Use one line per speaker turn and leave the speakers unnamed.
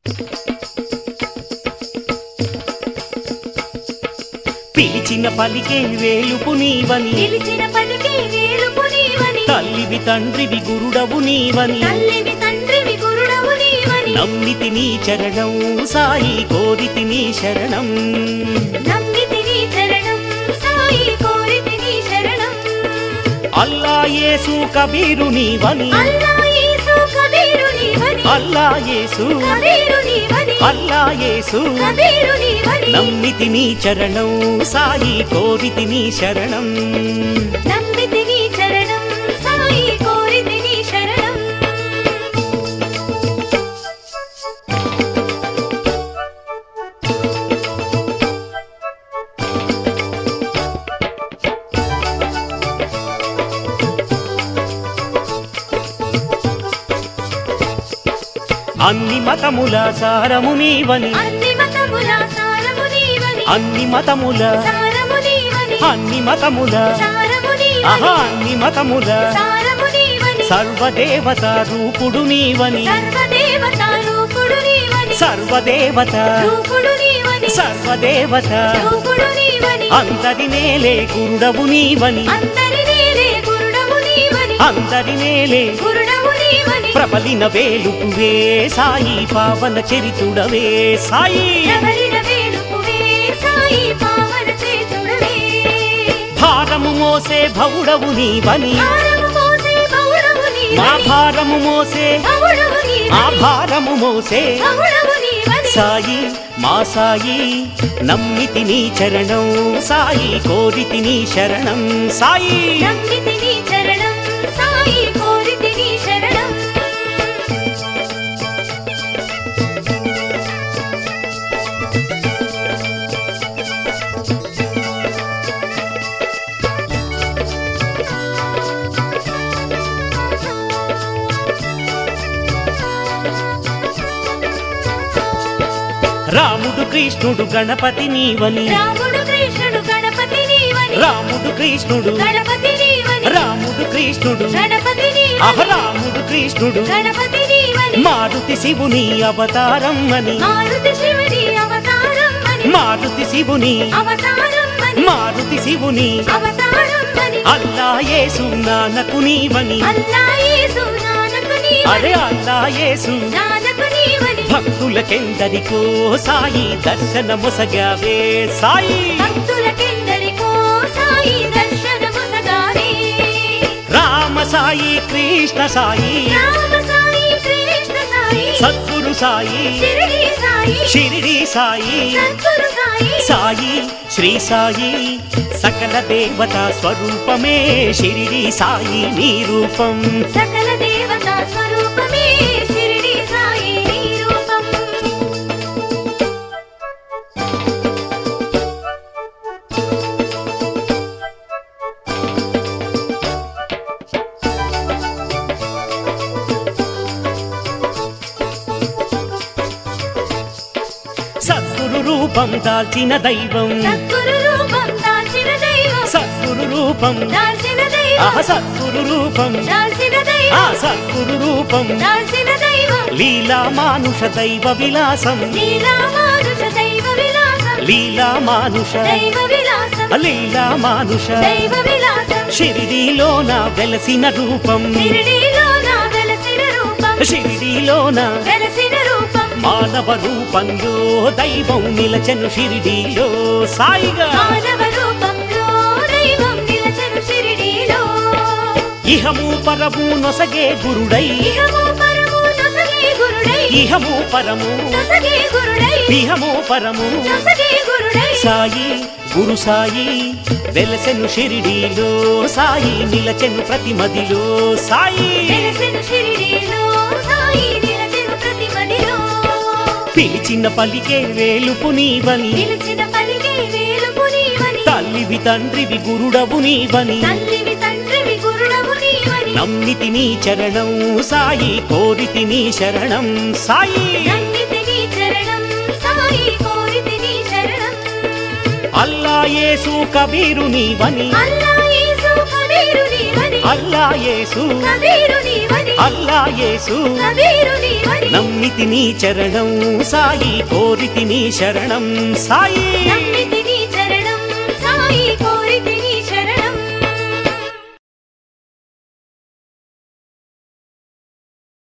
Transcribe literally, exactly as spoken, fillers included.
పిలిచిన పలికే వేలుపు నీవని
పిలిచిన పలికే వేలుపు నీవని
తల్లివి తండ్రివి గురుడవు నీవని
తల్లివి తండ్రివి గురుడవు నీవని
నమ్మితి నీ చరణం సాయి కోరితి నీ శరణం
నమ్మితి నీ చరణం సాయి కోరితి నీ శరణం
అల్లా యేసు కబీరు నీవని
అల్లా యేసు కబీరు నీవని
అల్లా యేసు
కబీరు నీవని
అల్లా యేసు
కబీరు నీవని
నమ్మితి నీ చరణం సాయి కోరితి నీ శరణం
నమ్మితి నీ చరణం సాయి కోరితి నీ శరణం
అన్ని మతముల సారము నీవని
అన్ని మతముల సారము నీవని
అన్ని మతముల
సారము నీవని
అన్ని మతముల
సారము నీవని
ఆహా అన్ని మతముల
సారము నీవని
సర్వదేవత రూపుడు నీవని
సర్వదేవత రూపుడు నీవని
సర్వదేవత
రూపుడు నీవని
సర్వదేవత
రూపుడు నీవని
అందరి నేలే గురుడవు నీవని
అందరి నేలే గురుడవు నీవని
అందరి నేలే
గురుడవు నీవని
ప్రబలిన వేలుపువే సాయి పావన చరితుడవే సాయి
ప్రబలిన వేలుపువే సాయి పావన చేతుడవే
భారము మోసే భవుడవు నీవని
భారము మోసే బౌడవు నీవని
మా భారము మోసే
బౌడవు
ఆ
నీవని
భారము మోసే
బౌడవు నీవని
సాయి మా సాయి నమ్మితి నీ చరణం సాయి కోరితి నీ శరణం సాయి
నమ్మితి నీ చరణం సాయి కోరితి నీ శరణం
రాముడు కృష్ణుడు గణపతి నీవని
రాముడు కృష్ణుడు గణపతి నీవని
రాముడు కృష్ణుడు
గణపతి నీవని
రాముడు కృష్ణుడు
గణపతి
అహ
నీవని
రాముడు కృష్ణుడు
గణపతి నీవని
మారుతి శివుని అవతారం అని
మారుతి శివుని అవతారం అని
మారుతి శివుని
అవతారం అని
మారుతి శివుని
అవతారం అని
అల్లా యేసు నానకు నీవని
అల్లా యేసు నానకు
అరే
నీవని
అల్లా యేసు
నానకు నీవని
భక్తులకెందరికో సాయి దర్శనమొసగావే సాయి
భక్తులకెందరికో సాయి దర్శనము సగావే
రామ సాయి కృష్ణ సాయి
రామ సాయి కృష్ణ సాయి
సద్గురు సాయి
షిరిడి సాయి
షిరిడి సాయి
సద్గురు సాయి
సాయి శ్రీ సాయి సకల దేవతా స్వరూపమే షిరిడి సాయి నీ రూపం
సకల దేవతా స్వరూపమే షిరిడి సాయి నీ రూపం
సద్గురు రూపం దాల్చిన దైవం
సద్గురు రూపం దాల్చిన దైవం
సద్గురు రూపం
దాల్చిన
ఆహ
దైవం
సద్గురు రూపం
దాల్చిన
ఆ
దైవం
సద్గురు రూపం
దాల్చిన దైవం
లీలా మానుష దైవ విలాసం
లీలా మానుష దైవ విలాసం
లీలా మానుష
దైవ విలాసం
లీలా మానుష
దైవ విలాసం
షిరిడీలోన వెలసిన రూపం
షిరిడీలో నా వెలసిన రూపం
షిరిడీలోన
వెలసిన రూపం
మానవ రూపంలో దైవం నిలచెను షిరిడీలో సాయిగా
మానవ రూపంలో దైవం నిలచెను షిరిడీలో
ఇహము పరము నొసగే గురుడై
ఇహము పరము నొసగే గురుడై
ఇహము పరము
నొసగే గురుడై
ఇహము పరము
నొసగే గురుడై
సాయి గురు సాయి వెలసెను షిరిడీలో సాయి నిలచెను ప్రతి మదిలో సాయి
వెలసెను షిరిడీలో సాయి నిలచెను ప్రతి మదిలో
పిలిచిన పలికే వేలుపు నీవని
పిలిచిన పలికే వేలుపు నీవని
తల్లివి తండ్రివి గురుడవు నీవని
తల్లివి తండ్రివి గురుడవు నీవని
నమ్మితి నీ చరణం సాయి కోరితి నీ శరణం సాయి
నమ్మితి నీ చరణం సాయి కోరితి నీ శరణం
అల్లా యేసు కబీరు నీవని
అల్లా యేసు కబీరు నీవని
అల్లా యేసు
కబీరు నీవని
అల్లా యేసు
కబీరు నీవని
నమ్మితి నీ చరణం సాయి కోరితి నీ శరణం సాయి
నమ్మితి నీ చరణం సాయి కోరితి